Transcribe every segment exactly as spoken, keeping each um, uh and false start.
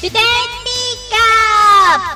テテンピカ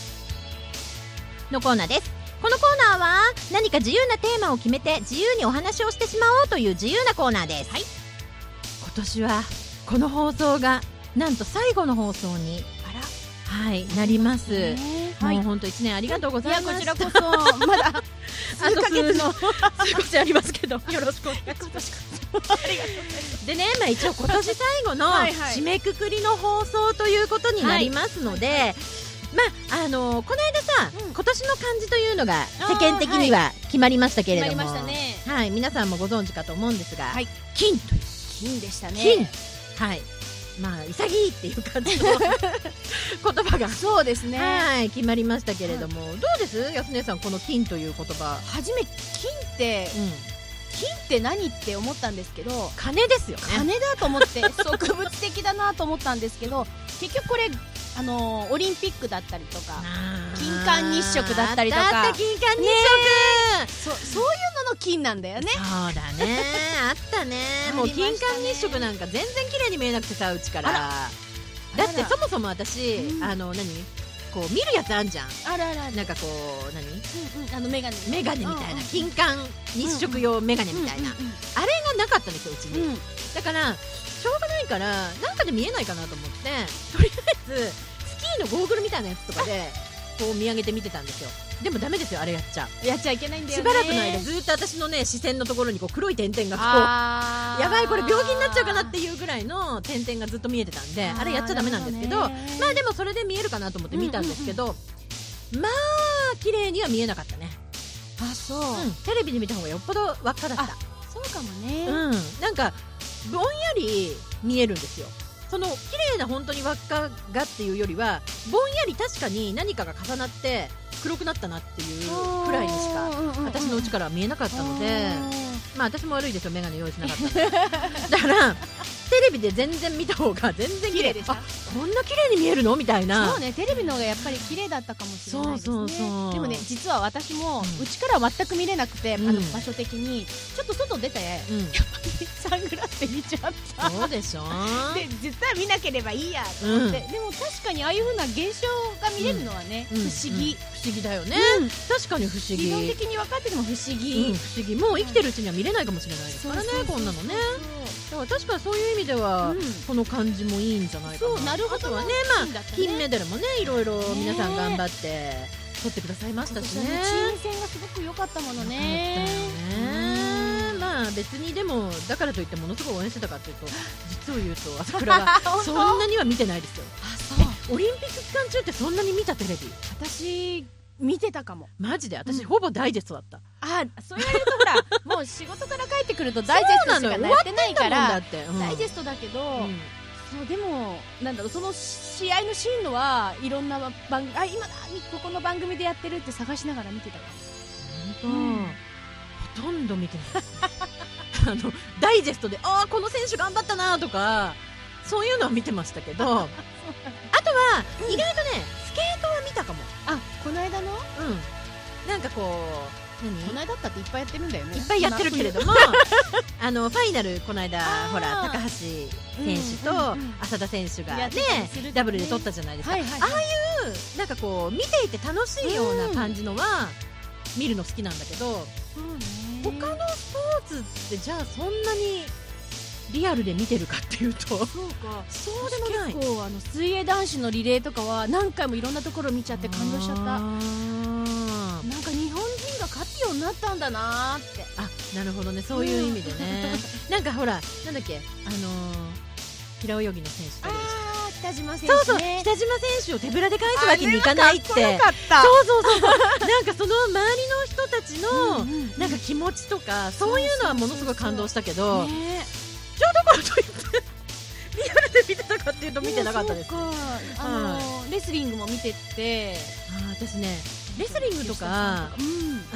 のコーナーです。このコーナーは何か自由なテーマを決めて自由にお話をしてしまおうという自由なコーナーです。はい、今年はこの放送がなんと最後の放送にはい、なります。もう本当いちねんありがとうございました。 こちらこそまだ数ヶ月の数ヶ月ありますけどよろしくお願いします。でね、まあ、一応今年最後の締めくくりの放送ということになりますので、はいはい、まああのー、この間さ、うん、今年の漢字というのが世間的には決まりましたけれども、はいね、はい、皆さんもご存知かと思うんですが、はい、金という金でしたね。 金、はい、まあ潔いっていう感じの言葉がそうですね、 はい、決まりましたけれども、うん、どうです安根さん、この金という言葉。 初め金って、うん、金って何って思ったんですけど、 金ですよね。 金だと思って植物的だなと思ったんですけど、結局これあのー、オリンピックだったりとか金環日食だったりとか、 あった金環日食、ね、 そ, そういうのの金なんだよね。 そうだねあったねもう金環日食なんか全然綺麗に見えなくてさ、うちからだってそもそも私、うん、あの何こう見るやつあんじゃん。 あらあら、 なんかこう何、 うんうん、あのメガネメガネみたいな、金環日食用メガネみたいな、あれがなかったんですよ、うちに、うん、だからしょうがないからなんかで見えないかなと思って、とりあえずスキーのゴーグルみたいなやつとかでこう見上げて見てたんですよ。でもダメですよ、あれやっちゃやっちゃいけないんだよね。 しばらくの間ずっと私のね視線のところにこう黒い点々がこう、やばいこれ病気になっちゃうかなっていうぐらいの点々がずっと見えてたんで、あれやっちゃダメなんですけど、まあでもそれで見えるかなと思って見たんですけど、うんうんうん、まあ綺麗には見えなかったね。 あ、そう、 うん、テレビで見た方がよっぽど輪っかだった。 そうかもね、 うん、なんかぼんやり見えるんですよ。その綺麗な本当に輪っかがっていうよりはぼんやり確かに何かが重なって黒くなったなっていうくらいにしか私のうちからは見えなかったので、まあ私も悪いですよ、メガネ用意しなかったのだからテレビで全然見た方が全然綺麗でした。あ、こんな綺麗に見えるのみたいな。 そうね、テレビの方がやっぱり綺麗だったかもしれないですね。 そうそうそう。 でもね、実は私もうちからは全く見れなくて、うん、あの場所的にちょっと外出て、うん、やっぱりサングラスで見ちゃった。 そうでしょで実は見なければいいやと思って、うん、でも確かにああいう風な現象が見れるのはね、うん、不思議、うん、 不思議だよね、うん、確かに不思議。 理論的に分かってても不思議、 うん、不思議。もう生きてるうちには見れないかもしれないですからね、こんなのね。だから確かにそういう意味では、うん、この感じもいいんじゃないかな。 そう、なるほど。 あとはね、まあ金メダルもね、いろいろ皆さん頑張って取ってくださいましたしね。チーム戦がすごく良かったものね。 まあ別にでもだからといってものすごい応援してたかというと、実を言うと朝倉はそんなには見てないですよ。あ、そう。オリンピック期間中ってそんなに見た？テレビ私見てたかも。 マジで私、うん、ほぼダイジェストだった。 あ、そう言われるとほらもう仕事から帰ってくるとダイジェストしかやってないからだって、うん、ダイジェストだけど、うん、そうでもなんだろう、その試合のシーンのはいろんな番組、あ、今だここの番組でやってるって探しながら見てたかも。 本当、うん、ほとんど見てないあのダイジェストで、ああこの選手頑張ったなとかそういうのは見てましたけどあとは意外とね、スケートは見たかも。 あ、この間の、 うん、なんかこう何この間だっていっぱいやってるんだよね。 いっぱいやってるけれどもあのファイナルこの間ほら高橋選手と浅田選手がね、ね、ダブルで取ったじゃないですか、はいはいはい、ああいうなんかこう見ていて楽しいような感じのは見るの好きなんだけど、うん、他のスポーツってじゃあそんなにリアルで見てるかっていうと、 そうか、そうでもない。結構あの水泳男子のリレーとかは何回もいろんなところ見ちゃって感動しちゃった。なんか日本人が勝つようになったんだなーって。 あ、なるほどね、そういう意味でね、うん、なんかほらなんだっけ、あのー、平泳ぎの選手と、 あー、北島選手、ね、 そうそう、北島選手を手ぶらで返すわけにいかないって。そうそうそうなんかその周りの人たちのなんか気持ちとかそういうのはものすごい感動したけど、じゃあだからといってリアルで見てたかっていうと見てなかったです。 そうか、あのー、レスリングも見てて、 あ、私ねレスリングとか、うん、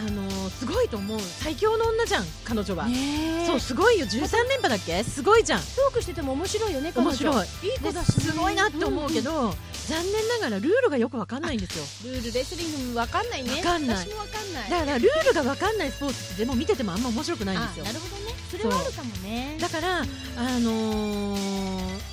あのー、すごいと思う。最強の女じゃん彼女は。そう、すごいよ。じゅうさん連覇だっけ、すごいじゃん。 トークしてても面白いよね、彼女。 面白い、いい子だし、ね、すごいなって思うけど、うんうん、残念ながらルールがよくわかんないんですよ。 ルールレスリングわかんないね。 わかんない。 私もわかんない。 だからルールがわかんないスポーツってでも見ててもあんま面白くないんですよ。 あ、なるほどね。それはあるかもね。 だからあのー、じゃかといって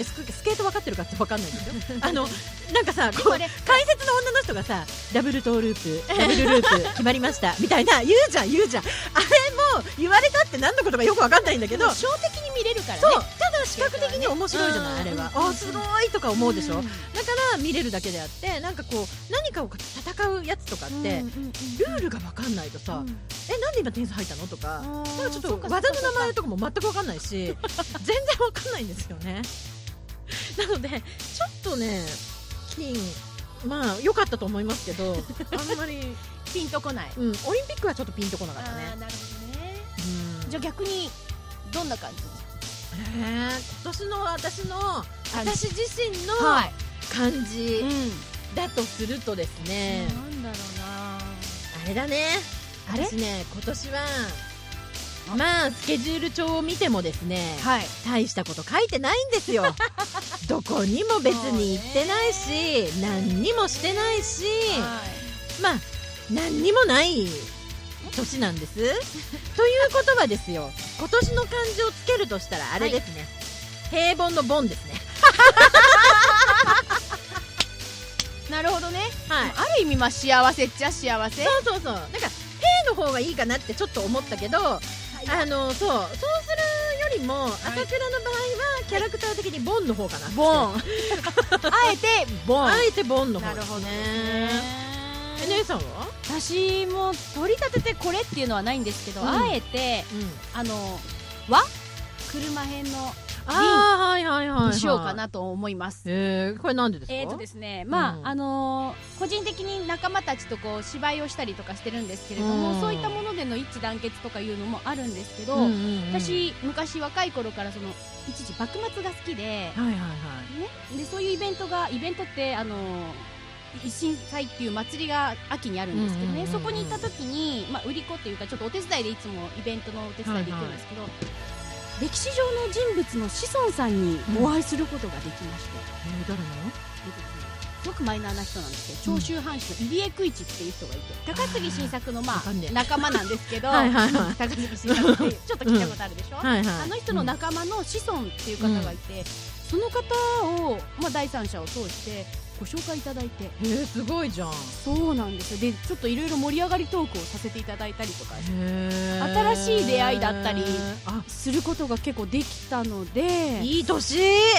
ってスケート分かってるかって分かんないんですよあのなんかさ、こう解説の女の人がさ、ダブルトーループダブルループ決まりましたみたいな言うじゃん言うじゃん。あれも言われたって何のことかよく分かんないんだけど、 小的に見れるからね。 そう、ただ視覚的に面白いじゃない、あれは。あ、すごいとか思うでしょ。だから見れるだけであって、なんかこう何かを戦うやつとかってルールが分かんないとさ、え、なんで今点数入ったのとか、なんかちょっと技の名前とかも全く分かんないし全然分かんないんですよね。なのでちょっとね、金まあ良かったと思いますけどあんまりピンとこない、 うん、オリンピックはちょっとピンとこなかったね。 あ、なるほどね、うん、じゃあ逆にどんな感じ？ えー、今年の私の私自身の感じだとするとですね、 はい、なんだろうな、 あれだね、私ね、今年はまあスケジュール帳を見てもですね、はい、大したこと書いてないんですよどこにも別に行ってないし、何にもしてないし、はい、まあ何にもない年なんですということはですよ、今年の漢字をつけるとしたらあれですね、はい、平凡の凡ですねなるほどね、 はい、 ある意味まあ幸せっちゃ幸せ。 そうそうそう、なんか平の方がいいかなってちょっと思ったけど、はい、あのそうそうするよりも、はい、朝倉の場合はキャラクター的にボンの方かな。 ボンあえてボン、 あえてボンの方。 なるほどね。 え、姉さんは？ 私も取り立ててこれっていうのはないんですけど、うん、あえて、うん、あの和車編の瓶にしようかなと思います。 えー、これなんでですか？ えーとですね、まあ、うん、あのー、個人的に仲間たちとこう芝居をしたりとかしてるんですけれども、うん、そういったものでの一致団結とかいうのもあるんですけど、うんうんうん、私昔若い頃からその一時幕末が好きで、はいはいはいね、でそういうイベントがイベントってあのー維新祭っていう祭りが秋にあるんですけどね、そこに行った時に、まあ、売り子っていうかちょっとお手伝いでいつもイベントのお手伝いで行くんですけど、はいはい、歴史上の人物の子孫さんにお会いすることができまして、 うん、えー、誰の？ すごくマイナーな人なんですけど、長州藩士の入江久一っていう人がいて、高杉晋作のまあ仲間なんですけどはいはい、はい、高杉晋作ってちょっと聞いたことあるでしょ、うん、はいはい、あの人の仲間の子孫っていう方がいて、うん、その方を、まあ、第三者を通してご紹介いただいて、 えー、すごいじゃん。 そうなんですよ。でちょっといろいろ盛り上がりトークをさせていただいたりとか、新しい出会いだったりすることが結構できたので、 いい年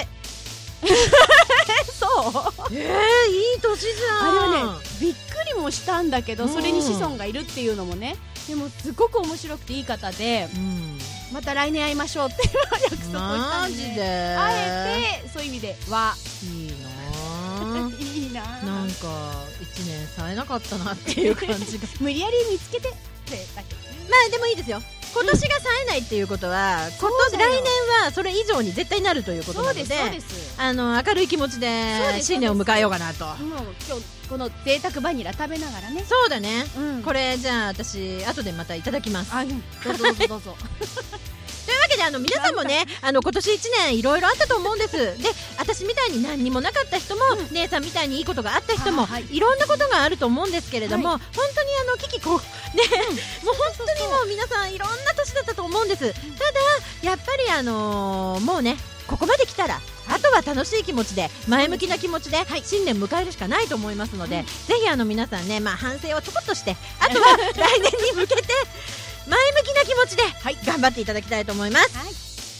そうえー、いい年じゃん。 あれはね、びっくりもしたんだけど、それに子孫がいるっていうのもね、でもすごく面白くていい方で、うん、また来年会いましょうっていう約束をしたんで、 マジであえてそういう意味ではいいないいな、 なんかいちねん冴えなかったなっていう感じが無理やり見つけてってだけどね。 まあでもいいですよ、今年が冴えないっていうことは、うん、今年来年はそれ以上に絶対なるということなので、 そうですそうです、 あの明るい気持ちで新年を迎えようかなと。もう今日この贅沢バニラ食べながらね。 そうだね、うん、これじゃあ私後でまたいただきます。 あ、どうぞどうぞどうぞというわけで、あの皆さんもね、あの今年いちねんいろいろあったと思うんです。で、私みたいに何にもなかった人も、うん、姉さんみたいにいいことがあった人も、はい、いろんなことがあると思うんですけれども、はい、本当にあのキキこうね、うん、もう本当にもう皆さんいろんな年だったと思うんです。ただやっぱりあのー、もうね、ここまで来たら、あとは楽しい気持ちで前向きな気持ちで新年迎えるしかないと思いますので、はい、ぜひあの皆さんね、まあ、反省をちょこっとして、あとは来年に向けて前向きな気持ちで頑張っていただきたいと思います。はい、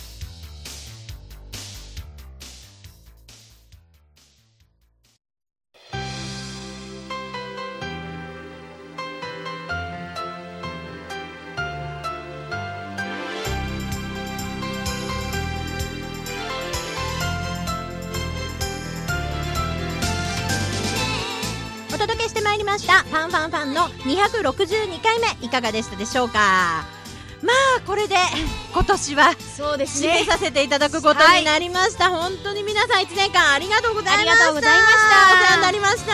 お届けしてまいりましたファンファンファンのにひゃくろくじゅうにかいめ、いかがでしたでしょうか。まあこれで今年はそうですね、 締めさせていただくことになりました、はい、本当に皆さんいちねんかんありがとうございました。 ありがとうございました。 お世話になりました。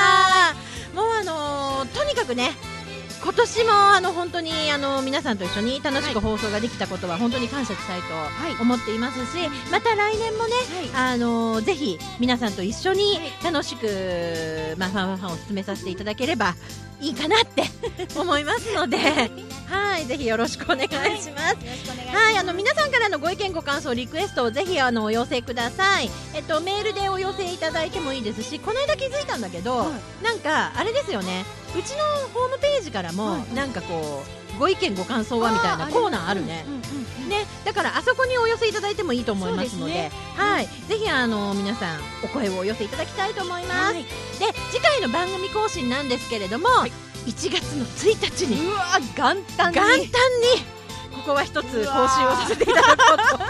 もうあのー、とにかくね、今年もあの本当にあの皆さんと一緒に楽しく放送ができたことは本当に感謝したいと思っていますし、はい、また来年もね、はい、あのぜひ皆さんと一緒に楽しく、まあ、ファンファンを進めさせていただければいいかなって思いますのではい、 はいぜひよろしくお願いします、はい、よろしくお願いします。はい、あの皆さんからのご意見ご感想リクエストをぜひあのお寄せください。えっとメールでお寄せいただいてもいいですし、この間気づいたんだけど、はい、なんかあれですよね、うちのホームページからも、はい、なんかこうご意見ご感想はみたいなコーナーあるね。ね、だからあそこにお寄せいただいてもいいと思いますの で, で、ね、はい、うん、ぜひあの皆さんお声をお寄せいただきたいと思います、はい、で次回の番組更新なんですけれども、はい、いちがつのついたちにうわ元旦に元旦にここは一つ更新をさせていただこ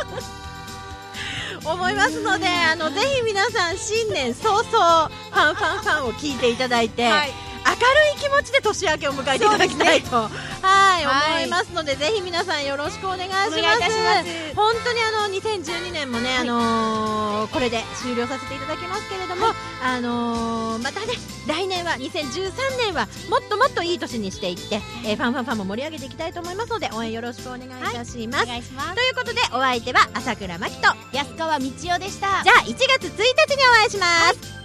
うと思いますので、あのぜひ皆さん新年早々ファンファンファンを聞いていただいて、はい、明るい気持ちで年明けを迎えていただきたいと、ね、はい、はい、思いますので、ぜひ皆さんよろしくお願いします。 お願いいたします。 本当にあのにせんじゅうにねんもね、はい、あのー、これで終了させていただきますけれども、はい、あのー、またね来年はにせんじゅうさんねんはもっともっといい年にしていって、えー、ファンファンファンも盛り上げていきたいと思いますので、応援よろしくお願いいたします、はい、 お願いします。 ということでお相手は朝倉真希と安川道代でした。 じゃあいちがつついたちにお会いします。はい。